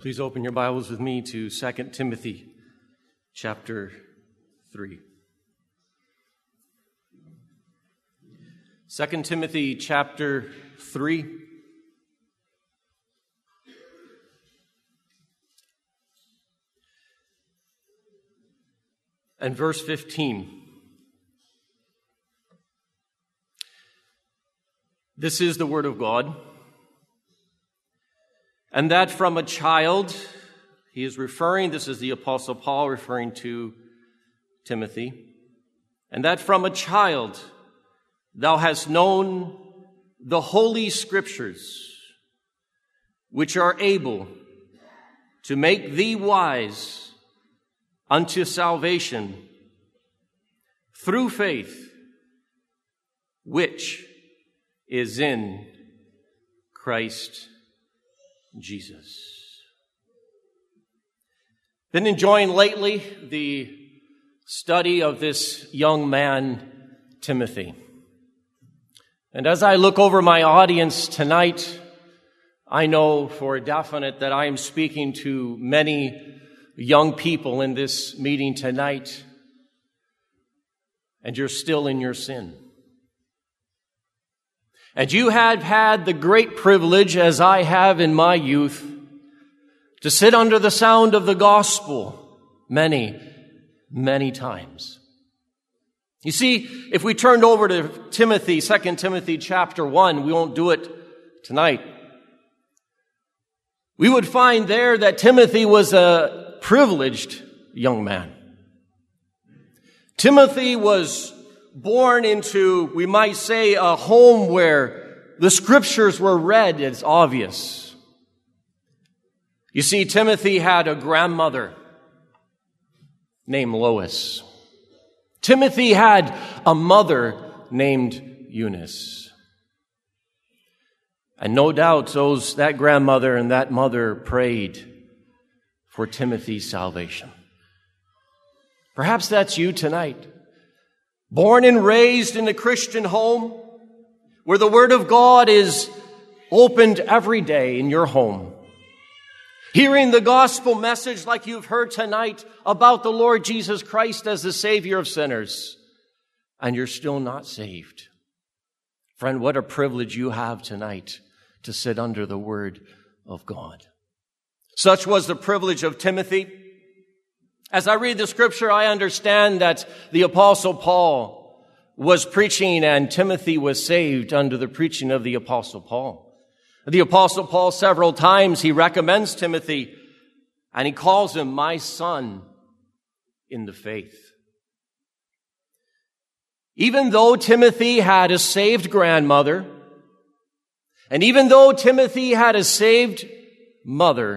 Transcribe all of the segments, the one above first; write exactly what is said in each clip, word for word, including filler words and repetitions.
Please open your Bibles with me to Second Timothy chapter three. Second Timothy chapter three. And verse fifteen. This is the word of God. And that from a child, he is referring, this is the Apostle Paul referring to Timothy, and that from a child thou hast known the holy scriptures, which are able to make thee wise unto salvation through faith, which is in Christ Jesus. Been enjoying lately the study of this young man, Timothy. And as I look over my audience tonight, I know for definite that I am speaking to many young people in this meeting tonight, and you're still in your sin. And you have had the great privilege, as I have in my youth, to sit under the sound of the gospel many, many times. You see, if we turned over to Timothy, Second Timothy chapter one, we won't do it tonight. We would find there that Timothy was a privileged young man. Timothy was born into, we might say, a home where the scriptures were read, it's obvious. You see, Timothy had a grandmother named Lois. Timothy had a mother named Eunice. And no doubt those, that grandmother and that mother prayed for Timothy's salvation. Perhaps that's you tonight. Born and raised in a Christian home where the Word of God is opened every day in your home. Hearing the gospel message like you've heard tonight about the Lord Jesus Christ as the Savior of sinners, and you're still not saved. Friend, what a privilege you have tonight to sit under the Word of God. Such was the privilege of Timothy. As I read the scripture, I understand that the Apostle Paul was preaching and Timothy was saved under the preaching of the Apostle Paul. The Apostle Paul, several times, he recommends Timothy and he calls him my son in the faith. Even though Timothy had a saved grandmother, and even though Timothy had a saved mother,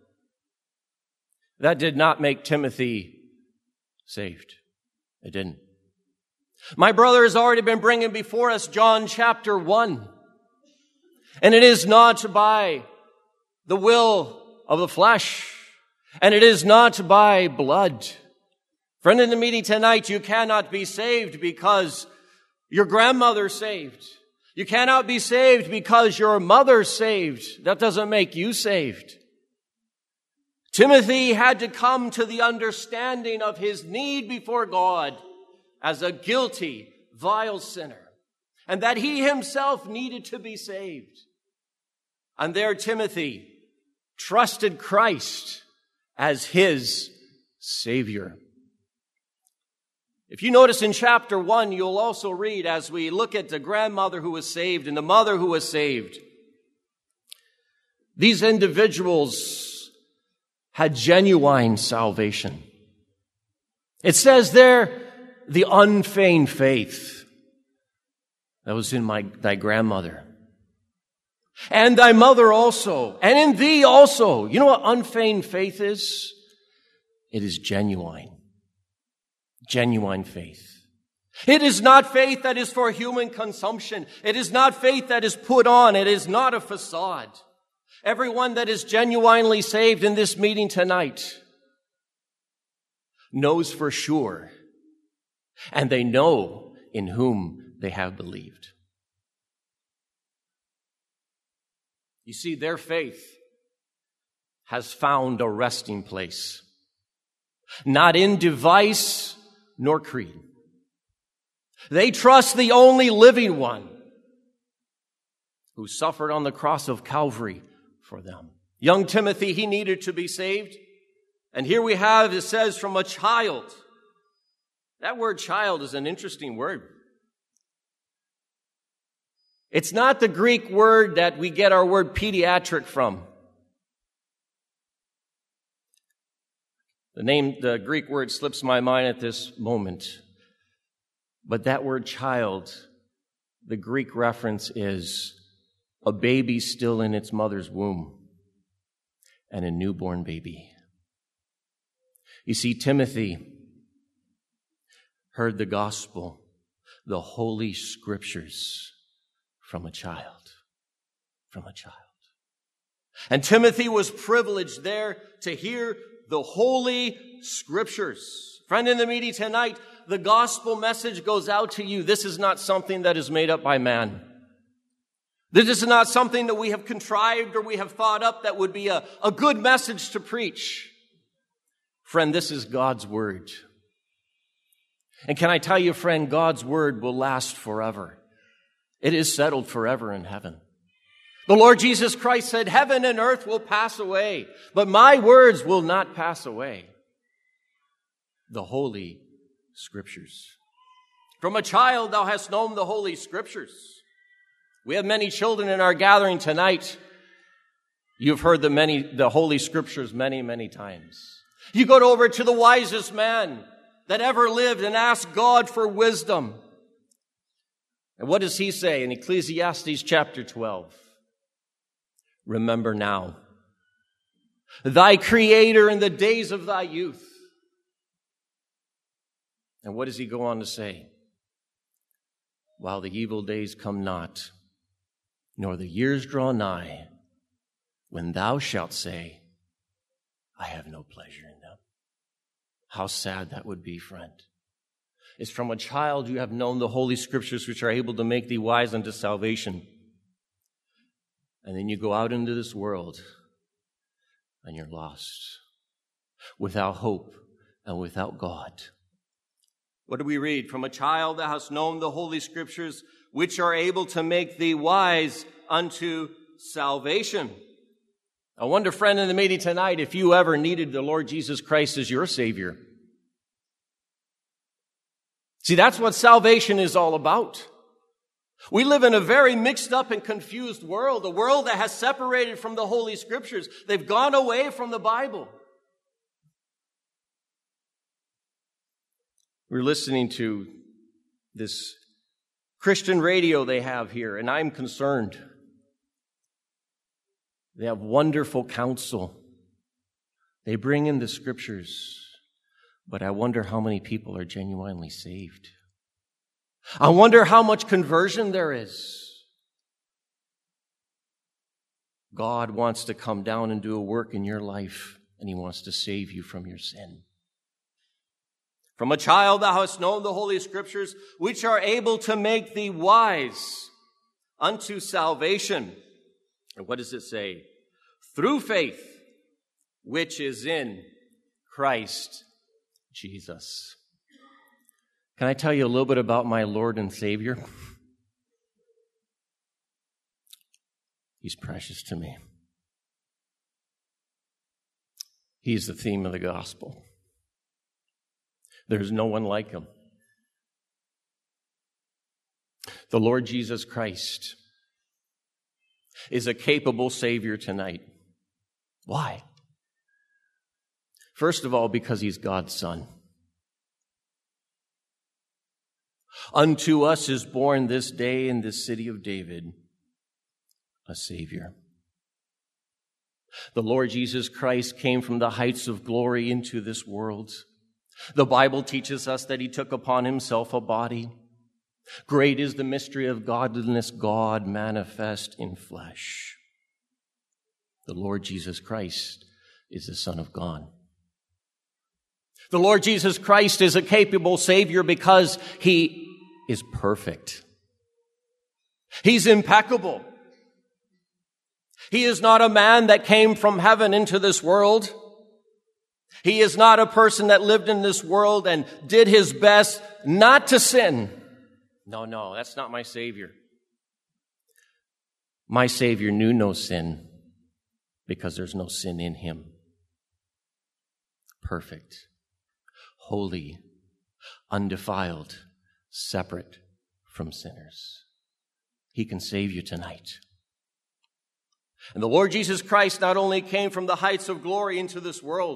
that did not make Timothy saved. It didn't. My brother has already been bringing before us John chapter one. And it is not by the will of the flesh. And it is not by blood. Friend, in the meeting tonight, you cannot be saved because your grandmother's saved. You cannot be saved because your mother's saved. That doesn't make you saved. Timothy had to come to the understanding of his need before God as a guilty, vile sinner, and that he himself needed to be saved. And there Timothy trusted Christ as his Savior. If you notice in chapter one, you'll also read, as we look at the grandmother who was saved and the mother who was saved, these individuals had genuine salvation. It says there, the unfeigned faith that was in my thy grandmother. And thy mother also, and in thee also. You know what unfeigned faith is? It is genuine. Genuine faith. It is not faith that is for human consumption. It is not faith that is put on. It is not a facade. Everyone that is genuinely saved in this meeting tonight knows for sure, and they know in whom they have believed. You see, their faith has found a resting place, not in device nor creed. They trust the only living one who suffered on the cross of Calvary for them. Young Timothy, he needed to be saved. And here we have, it says, from a child. That word child is an interesting word. It's not the Greek word that we get our word pediatric from. The name, the Greek word slips my mind at this moment. But that word child, the Greek reference is a baby still in its mother's womb and a newborn baby. You see, Timothy heard the gospel, the Holy Scriptures, from a child. From a child. And Timothy was privileged there to hear the Holy Scriptures. Friend in the meeting tonight, the gospel message goes out to you. This is not something that is made up by man. This is not something that we have contrived or we have thought up that would be a, a good message to preach. Friend, this is God's word. And can I tell you, friend, God's word will last forever. It is settled forever in heaven. The Lord Jesus Christ said, heaven and earth will pass away, but my words will not pass away. The Holy Scriptures. From a child thou hast known the Holy Scriptures. We have many children in our gathering tonight. You've heard the many, the Holy Scriptures many, many times. You go over to the wisest man that ever lived and ask God for wisdom. And what does he say in Ecclesiastes chapter twelve? Remember now thy Creator in the days of thy youth. And what does he go on to say? While the evil days come not, nor the years draw nigh, when thou shalt say, I have no pleasure in them. How sad that would be, friend. It's from a child you have known the Holy Scriptures, which are able to make thee wise unto salvation. And then you go out into this world and you're lost, without hope and without God. What do we read? From a child thou hast known the Holy Scriptures, which are able to make thee wise unto salvation. I wonder, friend in the meeting tonight, if you ever needed the Lord Jesus Christ as your Savior. See, that's what salvation is all about. We live in a very mixed up and confused world, a world that has separated from the Holy Scriptures. They've gone away from the Bible. We're listening to this Christian radio they have here, and I'm concerned. They have wonderful counsel. They bring in the Scriptures, but I wonder how many people are genuinely saved. I wonder how much conversion there is. God wants to come down and do a work in your life, and He wants to save you from your sin. From a child thou hast known the Holy Scriptures, which are able to make thee wise unto salvation. And what does it say? Through faith, which is in Christ Jesus. Can I tell you a little bit about my Lord and Savior? He's precious to me. He's the theme of the gospel. There's no one like Him. The Lord Jesus Christ is a capable Savior tonight. Why? First of all, because He's God's Son. Unto us is born this day in this city of David a Savior. The Lord Jesus Christ came from the heights of glory into this world. The Bible teaches us that He took upon Himself a body. Great is the mystery of godliness, God manifest in flesh. The Lord Jesus Christ is the Son of God. The Lord Jesus Christ is a capable Savior because He is perfect. He's impeccable. He is not a man that came from heaven into this world. He is not a person that lived in this world and did his best not to sin. No, no, that's not my Savior. My Savior knew no sin because there's no sin in him. Perfect, holy, undefiled, separate from sinners. He can save you tonight. And the Lord Jesus Christ not only came from the heights of glory into this world.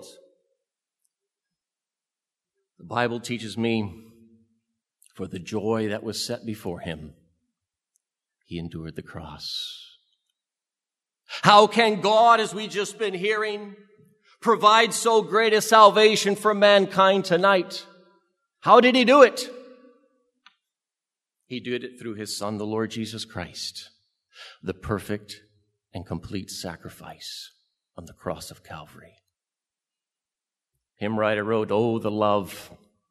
The Bible teaches me, for the joy that was set before him, he endured the cross. How can God, as we just been hearing, provide so great a salvation for mankind tonight? How did he do it? He did it through his Son, the Lord Jesus Christ, the perfect and complete sacrifice on the cross of Calvary. Hymn writer wrote, "Oh, the love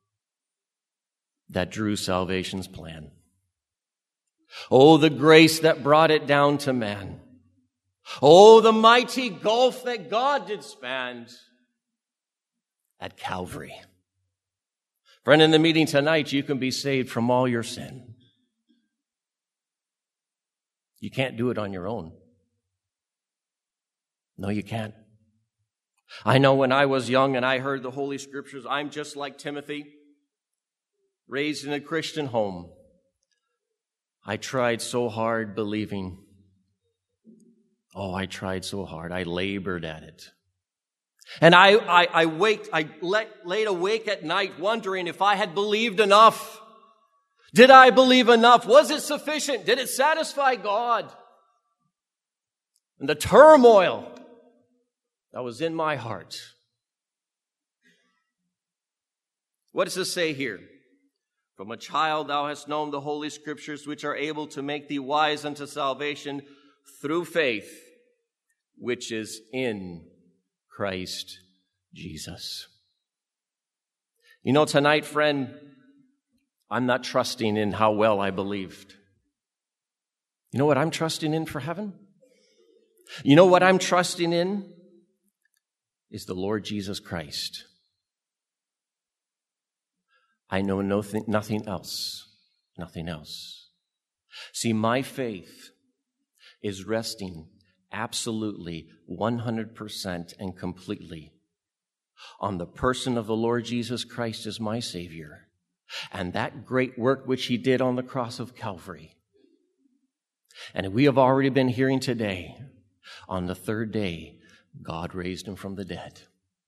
that drew salvation's plan. Oh, the grace that brought it down to man. Oh, the mighty gulf that God did span at Calvary." Friend, in the meeting tonight, you can be saved from all your sin. You can't do it on your own. No, you can't. I know when I was young and I heard the Holy Scriptures, I'm just like Timothy, raised in a Christian home. I tried so hard believing. Oh, I tried so hard. I labored at it. And I, I, I waked, I let, laid awake at night wondering if I had believed enough. Did I believe enough? Was it sufficient? Did it satisfy God? And the turmoil that was in my heart. What does this say here? From a child thou hast known the Holy Scriptures, which are able to make thee wise unto salvation through faith, which is in Christ Jesus. You know, tonight, friend, I'm not trusting in how well I believed. You know what I'm trusting in for heaven? You know what I'm trusting in? Is the Lord Jesus Christ. I know nothing, nothing else. Nothing else. See, my faith is resting absolutely one hundred percent and completely on the person of the Lord Jesus Christ as my Savior and that great work which he did on the cross of Calvary. And we have already been hearing today, on the third day, God raised him from the dead.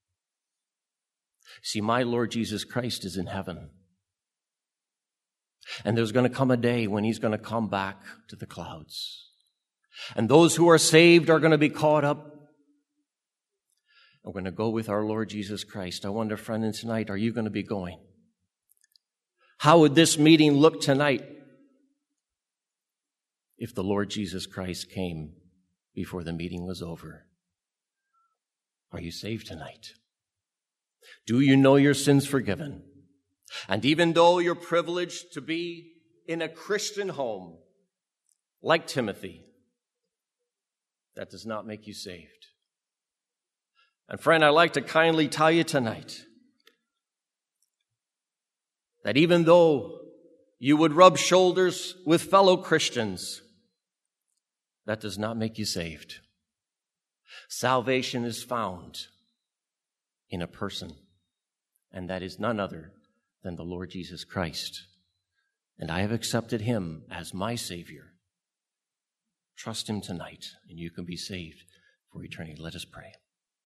See, my Lord Jesus Christ is in heaven. And there's going to come a day when he's going to come back to the clouds. And those who are saved are going to be caught up. We're going to go with our Lord Jesus Christ. I wonder, friend, and tonight, are you going to be going? How would this meeting look tonight if the Lord Jesus Christ came before the meeting was over? Are you saved tonight? Do you know your sins forgiven? And even though you're privileged to be in a Christian home, like Timothy, that does not make you saved. And friend, I'd like to kindly tell you tonight that even though you would rub shoulders with fellow Christians, that does not make you saved. Salvation is found in a person, and that is none other than the Lord Jesus Christ. And I have accepted him as my Savior. Trust him tonight, and you can be saved for eternity. Let us pray.